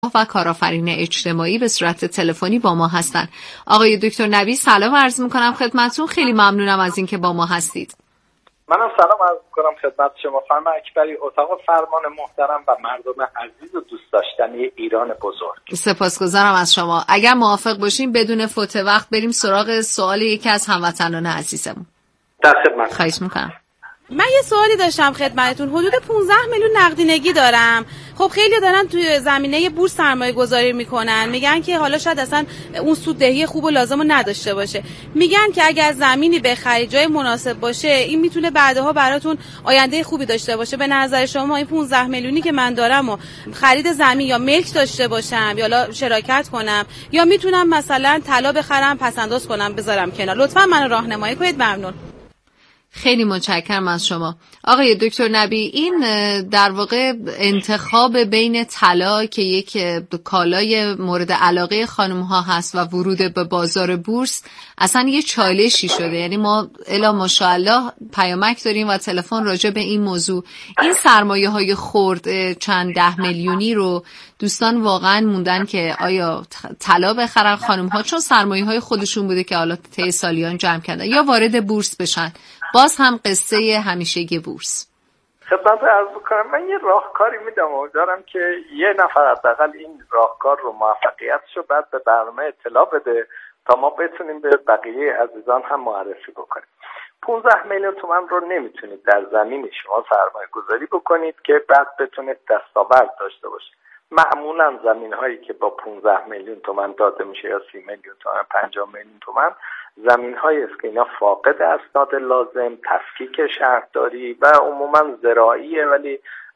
و کارآفرین اجتماعی به صورت تلفنی با ما هستند. آقای دکتر نبی سلام عرض می‌کنم خدمتتون. خیلی ممنونم از اینکه با ما هستید. منم سلام عرض می‌کنم خدمت شما خانم اکبری، اتاق فرمان محترم و مردم عزیز و دوست داشتنی ایران بزرگ. سپاسگزارم از شما. اگر موافق باشین بدون فوت وقت بریم سراغ سوال یکی از هموطنان عزیزمون. در خدمت. خواهش می‌کنم. من یه سوالی داشتم خدمتتون. حدود 15 میلیون نقدینگی دارم. خب خیلی دارن توی زمینه بورس سرمایه گذاری میکنن، میگن که حالا شاید اصلا اون سوددهی خوب و لازم رو نداشته باشه. میگن که اگر زمینی بخرید جای مناسب باشه این میتونه بعدها براتون آینده خوبی داشته باشه. به نظر شما این 15 میلیونی که من دارم و خرید زمین یا ملک داشته باشم یا شراکت کنم یا میتونم مثلا طلا بخرم پسنداز کنم بذارم کنار؟ لطفا منو راهنمایی کنید. ممنون. خیلی متشکرم از شما آقای دکتر نبی. این در واقع انتخاب بین طلا که یک کالای مورد علاقه خانم ها هست و ورود به بازار بورس اصلا یه چالشی شده. یعنی ما الا ماشاءالله پیامک داریم و تلفن راجع به این موضوع. این سرمایه های خرد چند 10 میلیونی رو دوستان واقعا موندن که آیا طلا بخرن خانم ها چون سرمایه های خودشون بوده که حالا طی سالیان جمع کردن یا وارد بورس بشن. باز هم قصه همیشگی بورس. خدمت عرض بکنم من یه راهکاری میدم و دارم که یه نفر حداقل این راهکار رو موفقیتشو بعد به برنامه اطلاع بده تا ما بتونیم به بقیه عزیزان هم معرفی بکنیم. 15 میلیون تومان رو نمیتونید در زمین شما سرمایه گذاری بکنید که بعد بتونید دستاورد داشته باشید. معمولا زمین هایی که با 15 میلیون تومان داده میشه یا 30 میلیون تومان 50 میلیون تومان زمین های است که اینا فاقد اسناد لازم، تفکیک شهرداری و عموما زراعیه ولی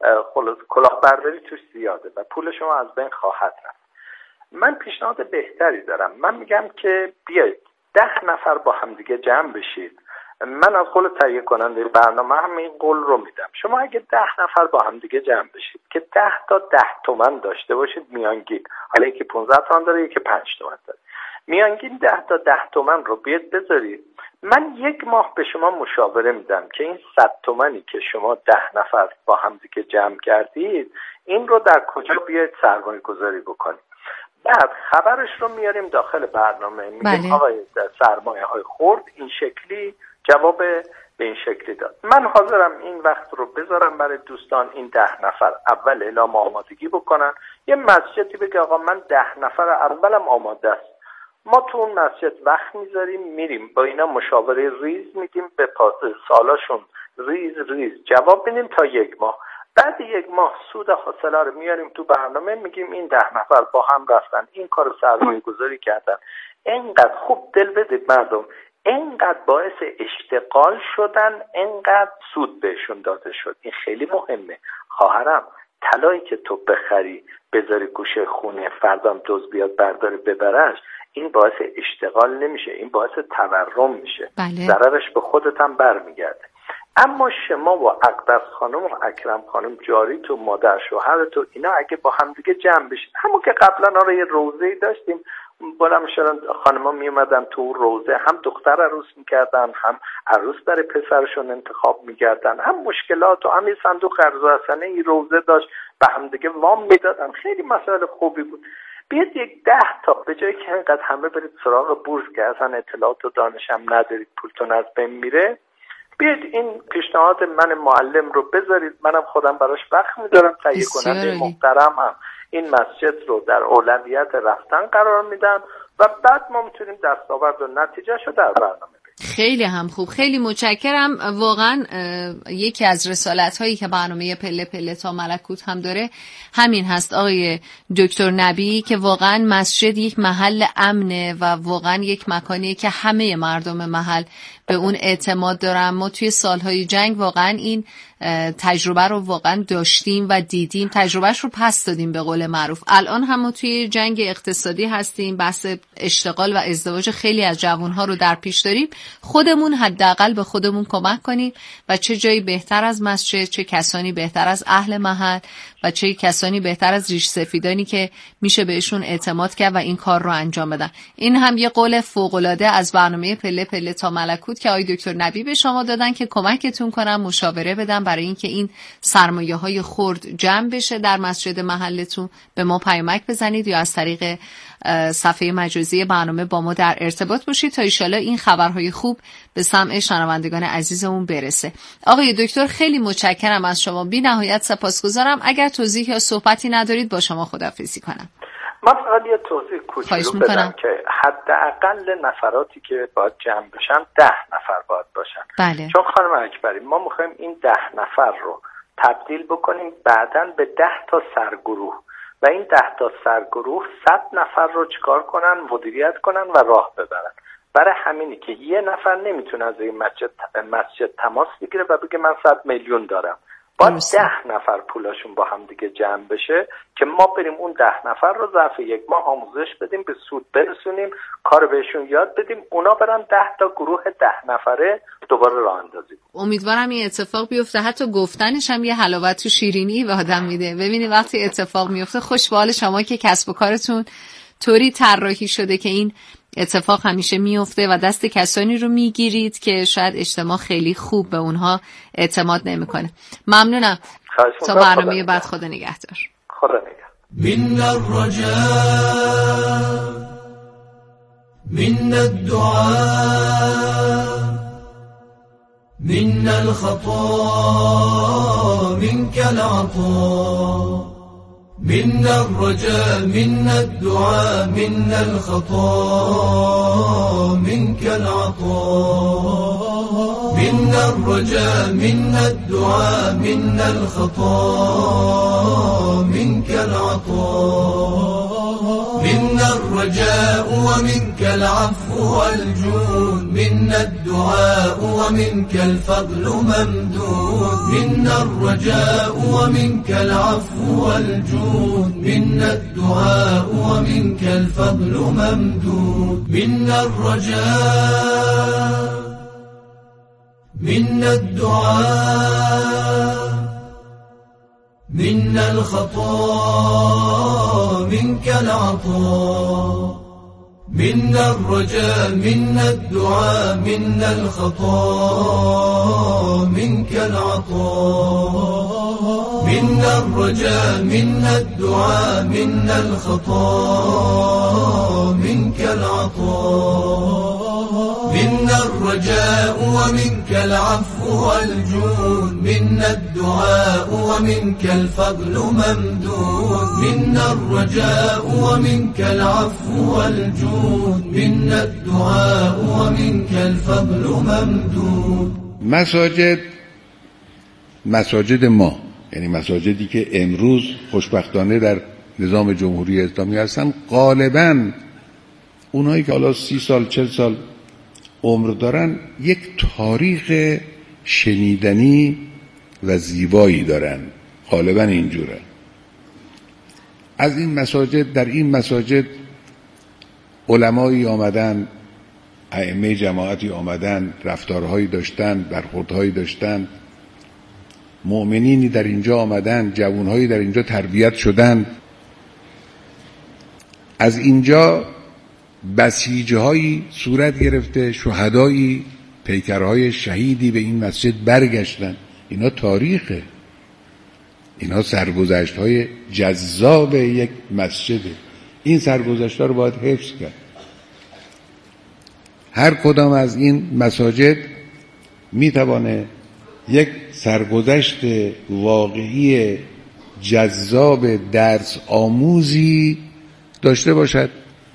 کلاهبرداری توش زیاده و پول شما از بین خواهد رفت. من پیشنهاد بهتری دارم. من میگم که بیایید 10 نفر با همدیگه جمع بشید. من از قول تهیه کننده برنامه هم این قول رو میدم. شما اگه 10 نفر با همدیگه جمع بشید که 10 تا 10 تومن داشته باشید میانگین، حالا یکی 15 تومن داره یکی 5 تومن داره، میانگین 10 تا 10 تومن رو بیاد بذارید. من 1 ماه به شما مشاوره میدم که این 100 تومنی که شما 10 نفر با همدیگه جمع کردید این رو در کجا بیاید سرمایه گذاری بکنید. بعد خبرش رو میاریم داخل برنامه، میگیم آقای سرمایه های خرد این شکلی جواب به این شکلی داد. من حاضرم این وقت رو بذارم برای دوستان این 10 نفر اول اعلام آمادگی بکنن. یه مسجدی بگه آقا من 10 نفر اولم آماده است. ما تو اون مسجد وقت میذاریم میریم با اینا مشاوره ریز میدیم، به سالاشون ریز جواب میدیم تا 1 ماه. بعد 1 ماه سود حاصله رو میاریم تو برنامه، میگیم این 10 نفر با هم رفتن این کار سرمایه گذاری کردن، اینقدر خوب دل بدید مردم، اینقدر باعث اشتغال شدن، اینقدر سود بهشون داده شد. این خیلی مهمه. خواهرم طلایی که تو بخری بذاری گوشه خونه فردام دوز بیاد برداره ببرش، این باعث اشتغال نمیشه، این باعث تورم میشه. ضررش به خودت هم برمیگرده. اما شما و اقدس خانم و اکرم خانم جاری تو مادر شوهر تو اینا اگه با هم دیگه جمع بشید، همون که قبلا آره یه روزه‌ای داشتیم بلند شدن خانم‌ها می اومدن تو روزه، هم دختر عروس میکردن هم عروس برای پسرشون انتخاب میکردن، هم مشکلات و هم یه صندوق قرض حسنه ای روزه داشت به هم دیگه وام میدادن. خیلی مسائل خوبی بود. بیاید 10 تا به جایی که اینقدر همه برید سراغ بورس که اصلا اطلاعات و دانش هم ندارید پولتون از بین میره، بیاید این پیشنهاد من معلم رو بذارید. منم خودم براش وقت میذارم. تهیه کننده محترم هم این مسجد رو در اولویت رفتن قرار میدم و بعد ما میتونیم دستاورد و نتیجهشو در برنامه بگیم. خیلی هم خوب. خیلی متشکرم. واقعا یکی از رسالت هایی که برنامه پله پله تا ملکوت هم داره همین هست آقای دکتر نبی، که واقعا مسجد یک محل امنه و واقعا یک مکانیه که همه مردم محل به اون اعتماد دارن. ما توی سالهای جنگ واقعا این تجربه رو واقعا داشتیم و دیدیم، تجربهش رو پس دادیم به قول معروف. الان هم ما توی جنگ اقتصادی هستیم، بحث اشتغال و ازدواج خیلی از جوانها رو در پیش داریم. خودمون حداقل به خودمون کمک کنیم و چه جایی بهتر از مسجد، چه کسانی بهتر از اهل محل و چه کسانی بهتر از ریش سفیدانی که میشه بهشون اعتماد کرد و این کار رو انجام بدن. این هم یه قول فوق‌العاده از برنامه پله پله تا ملکوت که آقای دکتر نبی به شما دادن که کمکتون کنن، مشاوره بدن برای اینکه این سرمایه‌های خرد جمع بشه در مسجد محلتون. به ما پیامک بزنید یا از طریق صفحه مجازی برنامه با ما در ارتباط باشید تا ایشالا این خبرهای خوب به سمع شنوندگان عزیزمون برسه. آقای دکتر خیلی متشکرم از شما، بی نهایت سپاسگزارم. اگر توضیح یا صحبتی ندارید با شما خداحافظی کنم. من فقط یه توضیح کوچولو بدم که حداقل نفراتی که باید جمع بشن 10 نفر باید باشن. بله. چون خانم اکبری ما میخوایم این 10 نفر رو تبدیل بکنیم بعداً به 10 تا سرگروه و این 10 تا سرگروه 100 نفر رو چیکار کنن؟ مدیریت کنن و راه ببرن. برای همینی که یه نفر نمیتونه از این مسجد تماس بگیره و بگه من 100 میلیون دارم. باید 10 نفر پولاشون با هم دیگه جمع بشه که ما بریم اون 10 نفر رو ظرف یک ماه آموزش بدیم، به سود برسونیم، کار بهشون یاد بدیم، اونا برن 10 تا گروه 10 نفره دوباره راه اندازی. امیدوارم این اتفاق بیفته. حتی گفتنش هم یه حلاوت تو شیرینی به آدم میده. ببینید وقتی اتفاق میفته خوش به حال شما که کسب و کارتون طوری طراحی شده که این اتفاق همیشه میفته و دست کسانی رو میگیرید که شاید اجتماع خیلی خوب به اونها اعتماد نمیکنه. ممنونم. تا برنامه بعد خدا نگهدار. خدا نگهدار. من الرجاء من الدعاء من الخطا منك العطاء من الرجاء من الدعاء من الخطا منك العطاء من الرجاء من الدعاء من الخطا منك العطاء من الرجاء ومنك العفو والجود من الدعاء ومنك الفضل ممدود من الرجاء ومنك العفو والجود من الدعاء ومنك الفضل ممدود من الرجاء من الدعاء من الخطا منك العطاء من الرجاء من الدعاء من الخطا منك العطاء من الرجاء من الدعاء من الخطا منك العطاء من الرجاء ومنك العفو والجود من الدعاء ومنك الفضل ممدود من الرجاء ومنك العفو والجود من الدعاء ومنك الفضل ممدود. مساجد ما، یعنی مساجدی که امروز خوشبختانه در نظام جمهوری اسلامی هستن، غالباً اونایی که حالا 30 سال 40 سال عمر دارن یک تاریخ شنیدنی و زیبایی دارن، غالبا اینجوره. از این مساجد، در این مساجد علمایی آمدن، ائمه جماعتی آمدن، رفتارهایی داشتن، برخوردهایی داشتن، مؤمنینی در اینجا آمدن، جوانهایی در اینجا تربیت شدن. از اینجا بسیجهایی صورت گرفته، شهدایی، پیکرهای شهیدی به این مسجد برگشتن. اینا تاریخه، اینا سرگذشت‌های جذاب یک مسجده. این سرگذشت‌ها رو باید حفظ کرد. هر کدام از این مساجد میتوانه یک سرگذشت واقعی جذاب درس آموزی داشته باشد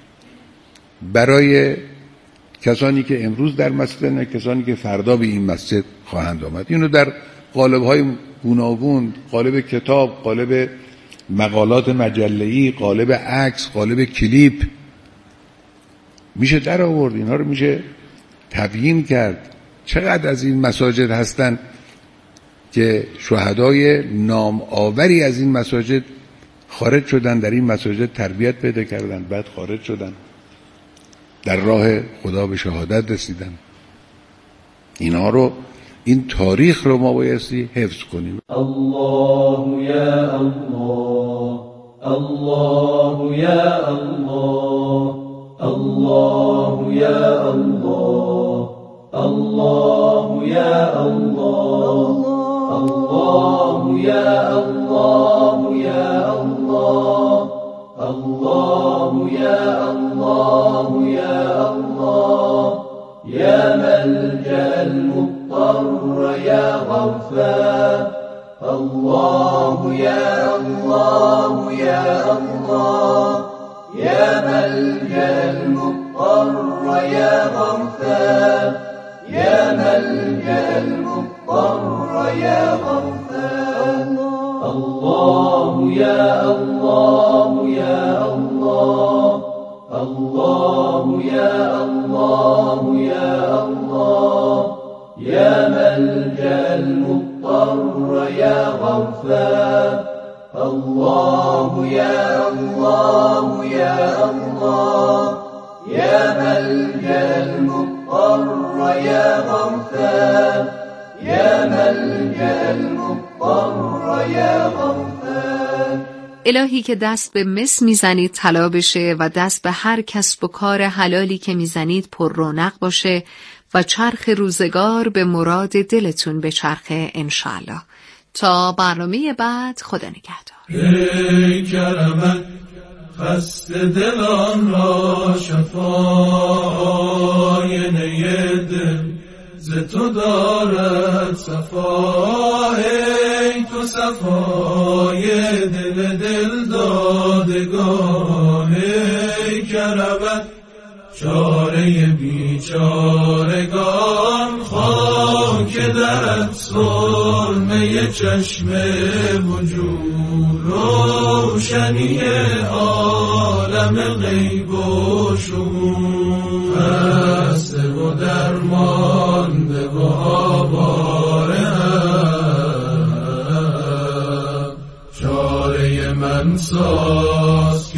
برای کسانی که امروز در مسجدن، کسانی که فردا به این مسجد خواهند آمد. اینو در قالب‌های گوناگون، قالب کتاب، قالب مقالات مجله‌ای، قالب عکس، قالب کلیپ میشه در آورد. اینها رو میشه تبیین کرد. چقدر از این مساجد هستن که شهدای نام آوری از این مساجد خارج شدن، در این مساجد تربیت پیدا کردن، بعد خارج شدن، در راه خدا به شهادت رسیدن. اینا رو این تاریخ رو ما بایستی حفظ کنیم. الله یا الله، الله یا الله، الله یا الله، الله یا الله، الله یا الله یا الله، الله یا الله یا الله، یا ملجأ المضطر یا غفار، الله یا الله یا الله، یا ملجأ المضطر یا غفار، یا ملجأ المضطر یا غفار، الله یا الله یا الله، الله یا الله یا الله، یا ملجأ المضطر یا غفار، الله یا الله یا الله، یا ملجأ المضطر یا غفار، یا ملجأ المضطر یا غفار. الهی که دست به مس میزنید طلا بشه و دست به هر کسب و کار حلالی که میزنید پر رونق باشه و چرخ روزگار به مراد دلتون به چرخه انشاءالله. تا برنامه بعد، خدا نگهدار. ای کرمت خسته دلان را شفای دل ز تو دارد صفا، ای تو صفای دل دل دادگان، ای کرمت چاره بیچارگان، خاک درت سرمه چشم وجود، روشنی عالم غیب و شهود، خسته و درمانده و آواره چاره من ساز که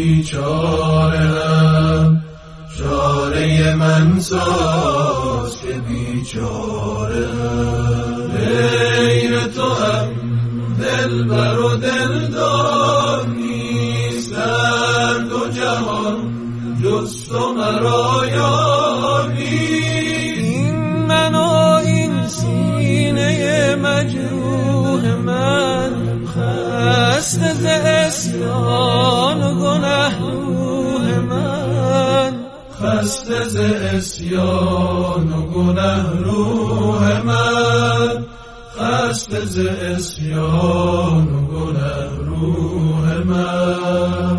بیچاره‌ام، چاره من ساز که بیچاره‌ام، غیر تو هم دلبر و دلدار نیست، در دو جهان جز تو مرا یار نیست. این من و این سینه مجروح من، خسته ز عصیان و گنه روح من، خسته ز عصیان و گنه روح من، خسته ز عصیان و گنه روح من.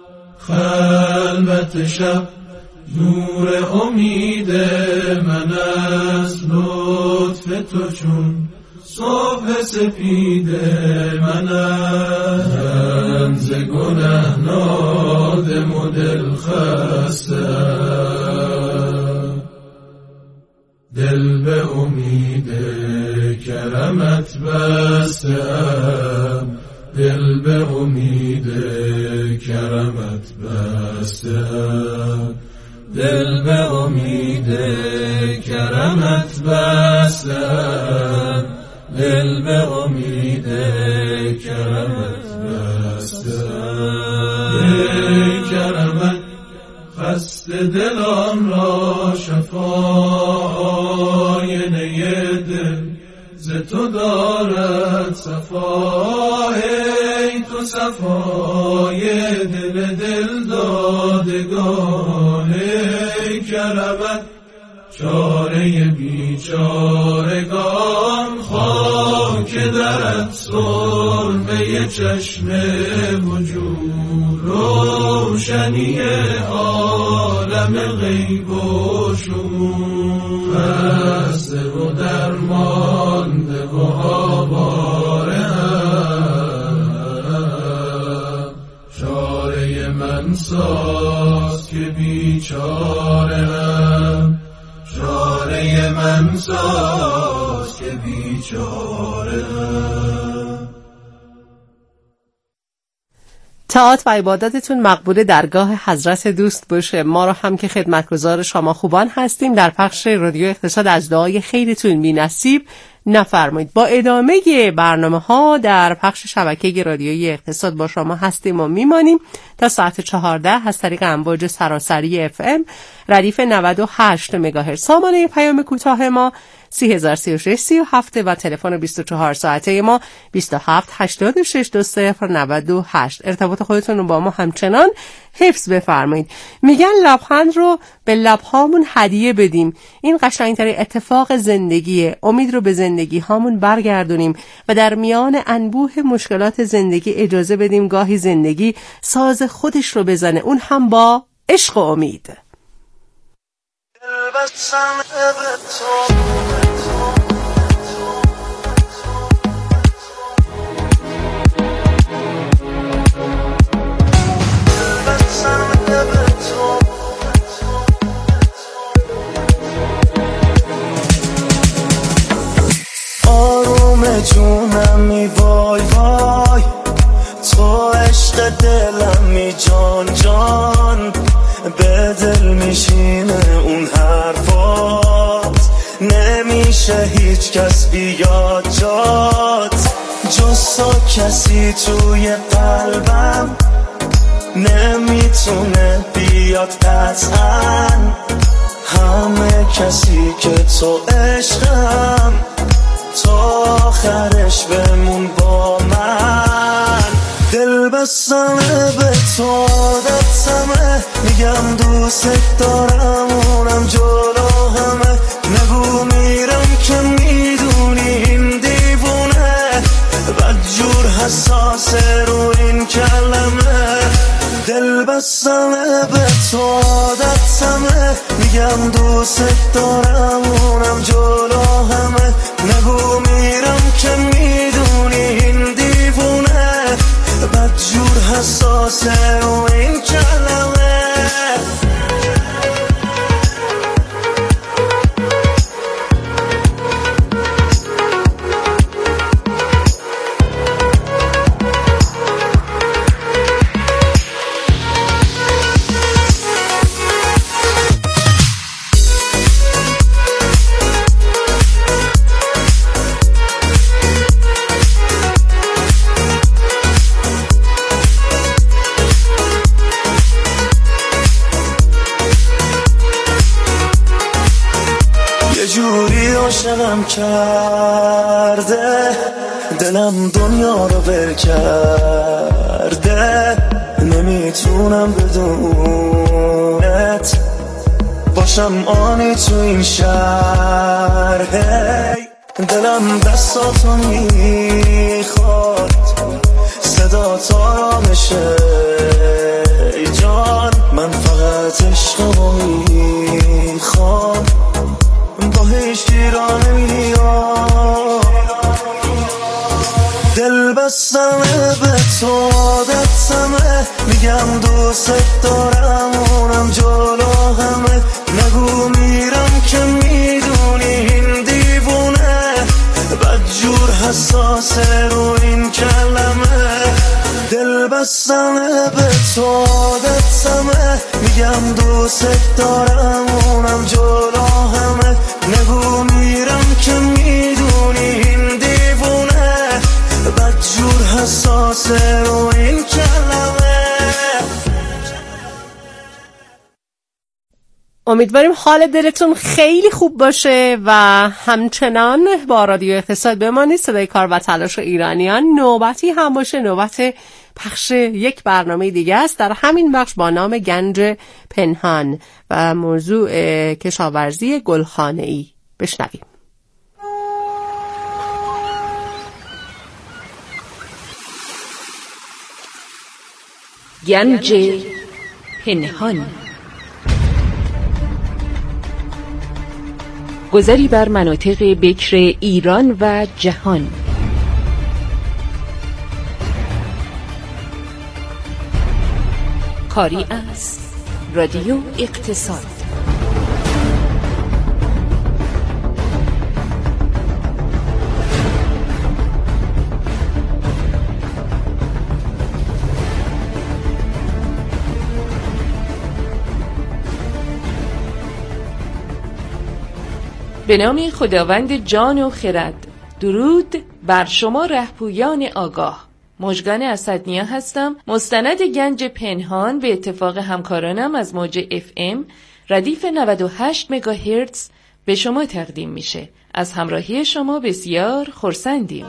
خلوت شب نور امید من است، لطف تو چون صبح سپید من است، من ز گنه نادم و دل خسته، دل به امید کرمت بسته، دل به امید کرمت بسته، دل به امید کرمت بسته، دل به امید کرمت بسته. ای کرمت خسته دلان را شفای دل ز تو دارد صفا، ای تو صفای دل دل دادگان، ای کرمت چاره بیچارگان، خاک درت سرمه چشم وجود، روشنی عالم غیب و شهود، خسته و درمانده و آواره چاره من ساز که بیچاره‌ام، چاره من ساز که بیچاره‌ام. طاعات و عباداتتون مقبول درگاه حضرت دوست باشه. ما رو هم که خدمتگزار شما خوبان هستیم در پخش رادیو اقتصاد از دعای خیرتون بی‌نصیب نفرمایید. با ادامه برنامه‌ها در پخش شبکه رادیویی اقتصاد با شما هستیم و میمانیم تا ساعت 14 از طریق امواج سراسری FM ردیف 98 مگاهرتز. سامانه پیام کوتاه ما 303637 و تلفن 24 ساعته ما 27862098. ارتباط خودتون رو با ما همچنان حفظ بفرمایید. میگن لبخند رو به لبهامون هدیه بدیم. این قشنگترین اتفاق زندگیه. امید رو به زندگی هامون برگردونیم و در میان انبوه مشکلات زندگی اجازه بدیم گاهی زندگی ساز خودش رو بزنه، اون هم با عشق و امید. آروم جونمی وای وای، تو عشق دلمی جان جان، به دل میشینه اون حرفات، نمیشه هیچ کس بیاد جات، جز تو کسی توی قلبم نمیتونه بیاد قطعا، همه کسی که تو عشقم، تا آخرش بمون با من. دل بستمه به تو عادتمه، میگم دوست دارم اونم جلو همه، نگو میرم که میدونی این دیوونه، بدجور حساسه رو این کلمه. دل بستمه به تو عادتمه، میگم دوست دارم اونم جلو همه، نگو میرم که میدونی این دیوونه، بدجور حساسه رو این کلمه. عاشقم کرده دلم، دنیا رو ول کرده، نمیتونم بدونت باشم آنی تو این شهر. دلم دستاتو میخواد، صدا تا بشه ای جان، من فقط عشقمو میخوام، با هیچ گیرا نمیام. دل بستمه به تو عادتمه، میگم دوست دارم اونم جلو همه، نگو میرم که میدونی این دیوونه، بدجور حساسه رو این کلمه. دل بستمه به تو عادتمه، میگم دوست دارم اونم جلو همه، نگو میرم که میدونی این دیوونه، بدجور حساسه رو این کلمه. امیدواریم حال دلتون خیلی خوب باشه و همچنان با رادیو اقتصاد بمانید. صدای کار و تلاش ایرانیان نوبتی هم باشه، نوبت پخش یک برنامه دیگه است در همین بخش با نام گنج پنهان و موضوع کشاورزی گلخانه‌ای. بشنویم. گنج پنهان، گذری بر مناطق بکر ایران و جهان. کاری از رادیو اقتصاد. به نام خداوند جان و خرد. درود بر شما رهپویان آگاه. مژگان اسدنیا هستم، مستند گنج پنهان به اتفاق همکارانم از موج FM ردیف 98 مگاهرتز به شما تقدیم میشه. از همراهی شما بسیار خرسندیم.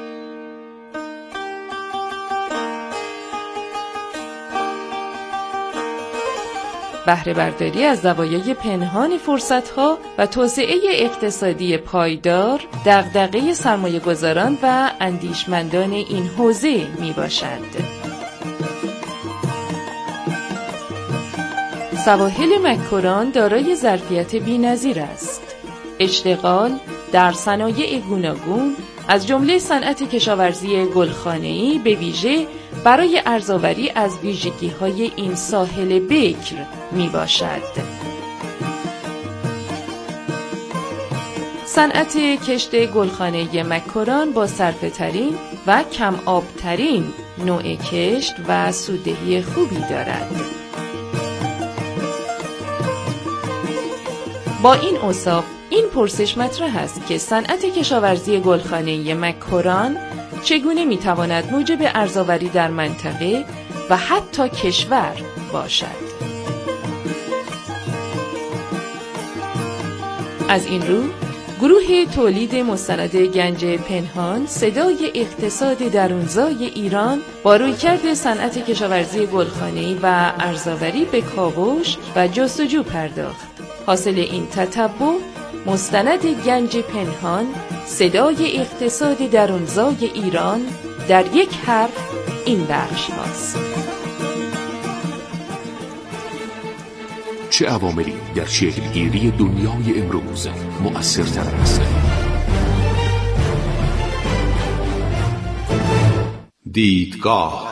بهره برداری از زوایای پنهان فرصت‌ها و توسعه اقتصادی پایدار دغدغه سرمایه‌گذاران و اندیشمندان این حوزه میباشد. سواحل مکران دارای ظرفیت بی‌نظیر است. اشتغال در صنایع گوناگون از جمله صنعت کشاورزی گلخانه‌ای به ویژه برای ارزآوری از ویژگی‌های این ساحل بکر میباشد. صنعت کشت گلخانه مکران با صرفه‌ترین و کم آبترین نوع کشت و سوددهی خوبی دارد. با این اوصاف این پرسش مطرح است که صنعت کشاورزی گلخانه‌ای مکران چگونه میتواند موجب ارزآوری در منطقه و حتی کشور باشد. از این رو گروه تولید مستند گنج پنهان صدای اقتصاد درونزای ایران با رویکرد صنعت کشاورزی گلخانه‌ای و ارزآوری به کاوش و جستجو پرداخت. حاصل این تتبع مستند گنج پنهان صدای اقتصاد درونزای ایران در یک حرف این بخش هاست. چه عواملی در شکلگیری دنیای امروز مؤثرتر است؟ دیدگاه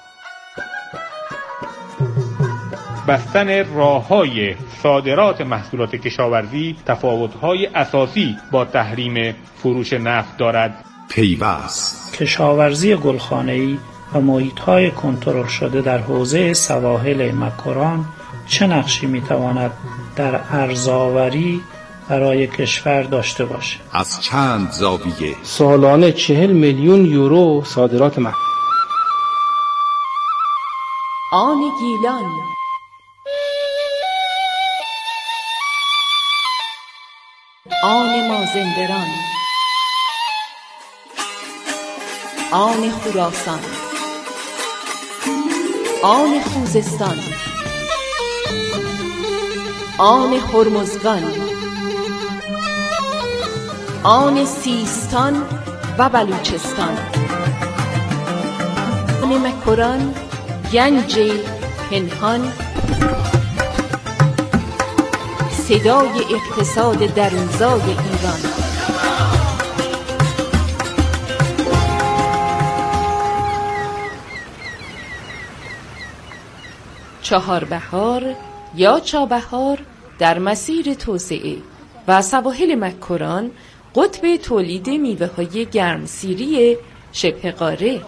بستن راه‌های صادرات محصولات کشاورزی تفاوت‌های اساسی با تحریم فروش نفت دارد. پیوست کشاورزی گلخانه‌ای و محیط‌های کنترل شده در حوزه سواحل مکران چه نقشی می‌تواند در ارزآوری برای کشور داشته باشد؟ از چند زاویه سالانه 40 میلیون یورو صادرات محصول. آن گیلان، آن مازندران، آن خراسان، آن خوزستان، آن هرمزگان، آن سیستان و بلوچستان. آن مکران، گنج پنهان، صدای اقتصاد درونزای ایران. چهاربهار یا چابهار در مسیر توسعه و سواحل مکران قطب تولید میوه‌های گرمسیری شبه قاره.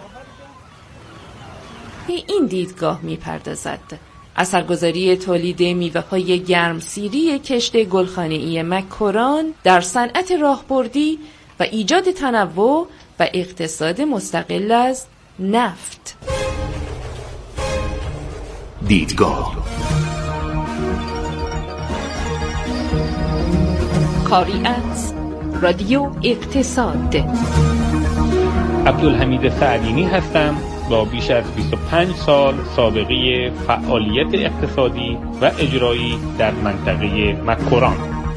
این دیدگاه می‌پردازد اثرگذاری تولید میوه‌های گرمسیری کشت گلخانه‌ای مکران در صنعت راهبردی و ایجاد تنوع و اقتصاد مستقل از نفت. دیدگاه کاری از رادیو اقتصاد. عبدالحمید سعدینی هستم با بیش از 25 سال سابقه فعالیت اقتصادی و اجرایی در منطقه مکران.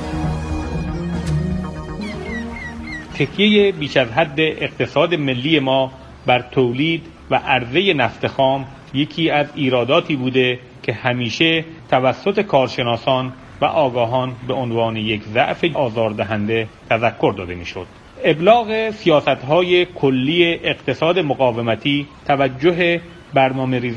تکیه بیش از حد اقتصاد ملی ما بر تولید و عرضه نفت خام یکی از ایراداتی بوده که همیشه توسط کارشناسان و آگاهان به عنوان یک ضعف آزاردهنده تذکر داده میشد. ابلاغ سیاست‌های کلی اقتصاد مقاومتی توجه برنامه‌ریزان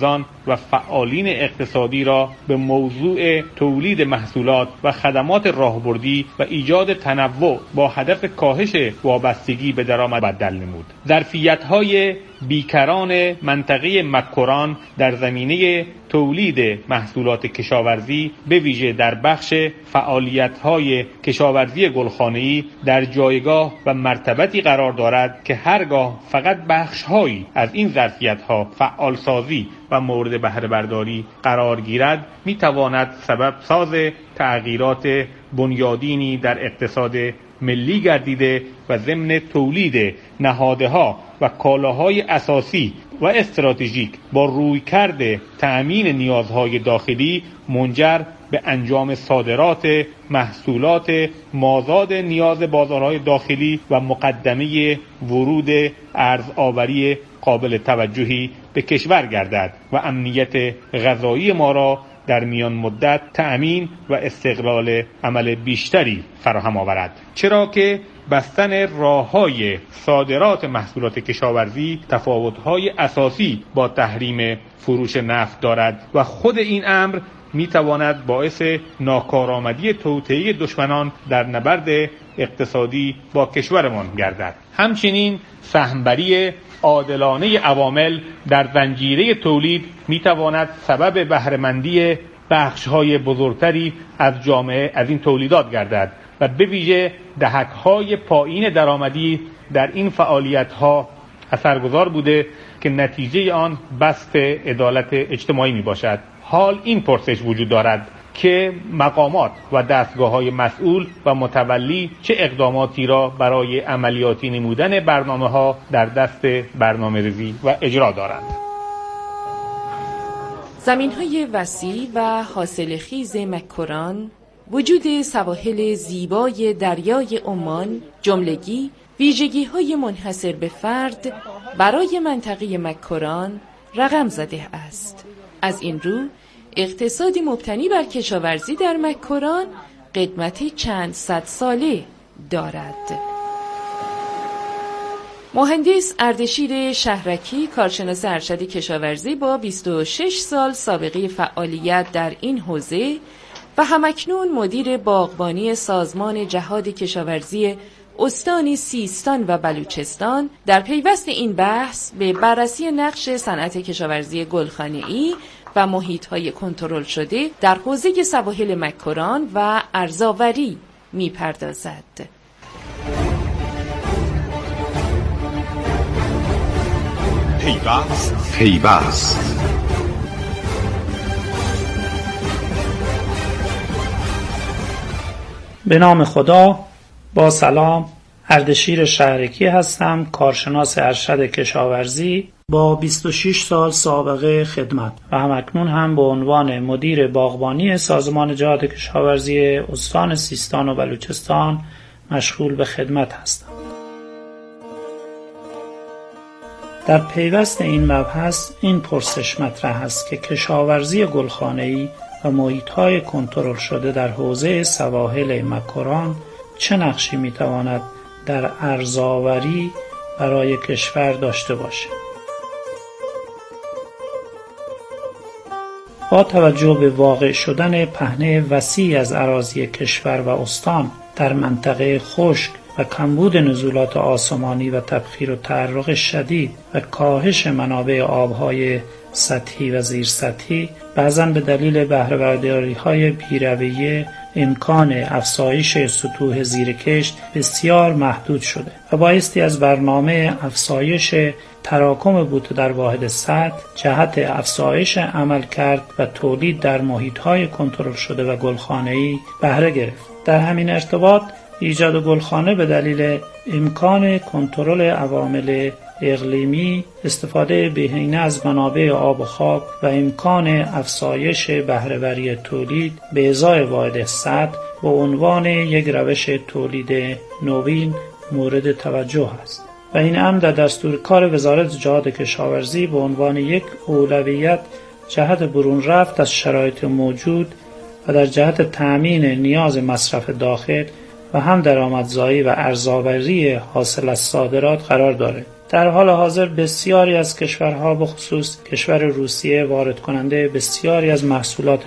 و فعالین اقتصادی را به موضوع تولید محصولات و خدمات راهبردی و ایجاد تنوع با هدف کاهش وابستگی به درآمد بدل نمود. ظرفیت‌های بیکران منطقه مکران در زمینه تولید محصولات کشاورزی به ویژه در بخش فعالیت‌های کشاورزی گلخانه‌ای در جایگاه و مرتبتی قرار دارد که هرگاه فقط بخش‌هایی از این ظرفیت‌ها فعالسازی و مورد بهره برداری قرار گیرد می‌تواند سبب ساز تغییرات بنیادینی در اقتصاد ملی گردیده و ضمن تولید نهادها و کالاهای اساسی و استراتژیک با رویکرد تأمین نیازهای داخلی منجر به انجام صادرات محصولات مازاد نیاز بازارهای داخلی و مقدمه ورود ارزآوری قابل توجهی به کشور گردد و امنیت غذایی ما را در میان مدت تأمین و استقلال عمل بیشتری فراهم آورد، چرا که بستن راه‌های صادرات محصولات کشاورزی تفاوت‌های اساسی با تحریم فروش نفت دارد و خود این امر می‌تواند باعث ناکارآمدی توطئه دشمنان در نبرد اقتصادی با کشورمان گردد. همچنین سهمبری عادلانه عوامل در زنجیره تولید می‌تواند سبب بهره‌مندی بخش‌های بزرگتری از جامعه از این تولیدات گردد و به ویژه دهک‌های پایین درآمدی در این فعالیت‌ها اثرگذار بوده که نتیجه آن بسط عدالت اجتماعی میباشد. حال این پرسش وجود دارد که مقامات و دستگاه‌های مسئول و متولی چه اقداماتی را برای عملیاتی نمودن برنامه‌ها در دست برنامه‌ریزی و اجرا دارند. زمین‌های وسیع و حاصلخیز مکران، وجود سواحل زیبای دریای عمان، جملگی ویژگی‌های منحصر به فرد برای منطقه مکران رقم زده است. از این رو اقتصادی مبتنی بر کشاورزی در مکران قدمتی چند صد ساله دارد. مهندس اردشیر شهرکی، کارشناس ارشد کشاورزی با 26 سال سابقه فعالیت در این حوزه و همکنون مدیر باغبانی سازمان جهاد کشاورزی استان سیستان و بلوچستان، در پیوست این بحث به بررسی نقش صنعت کشاورزی گلخانه‌ای و محیط‌های کنترل شده در حوزه سواحل مکران و ارزآوری می‌پردازد. پیوست به نام خدا، با سلام. اردشیر شهرکی هستم، کارشناس ارشد کشاورزی با 26 سال سابقه خدمت و همکنون هم به عنوان مدیر باغبانی سازمان جهاد کشاورزی استان سیستان و بلوچستان مشغول به خدمت هستم. در پیوست این مبحث این پرسش مطرح است که کشاورزی گلخانه‌ای و محیط‌های کنترل شده در حوزه سواحل مکران چه نقشی می‌تواند در ارزآوری برای کشور داشته باشد. با توجه به واقع شدن پهنه وسیع از اراضی کشور و استان در منطقه خشک و کمبود نزولات آسمانی و تبخیر و تعرق شدید و کاهش منابع آبهای سطحی و زیر سطحی، بعضاً به دلیل بهره‌برداری‌های بی‌رویه امکان افزایش سطوح زیر کشت بسیار محدود شده و بایستی از برنامه افزایش تراکم بوته در واحد سطح جهت افزایش عملکرد و تولید در محیط‌های کنترل شده و گلخانه‌ای بهره گرفت. در همین ارتباط ایجاد گلخانه به دلیل امکان کنترل عوامل اقلیمی، استفاده بهینه از منابع آب و خاک و امکان افزایش بهره‌وری تولید به ازای واحد سطح به عنوان یک روش تولید نوین مورد توجه است و این امر در دستور کار وزارت جهاد کشاورزی به عنوان یک اولویت جهت برون رفت از شرایط موجود و در جهت تأمین نیاز مصرف داخل و هم درآمدزایی و ارزآوری حاصل از صادرات قرار دارد. در حال حاضر بسیاری از کشورها، به خصوص کشور روسیه، وارد کننده بسیاری از محصولات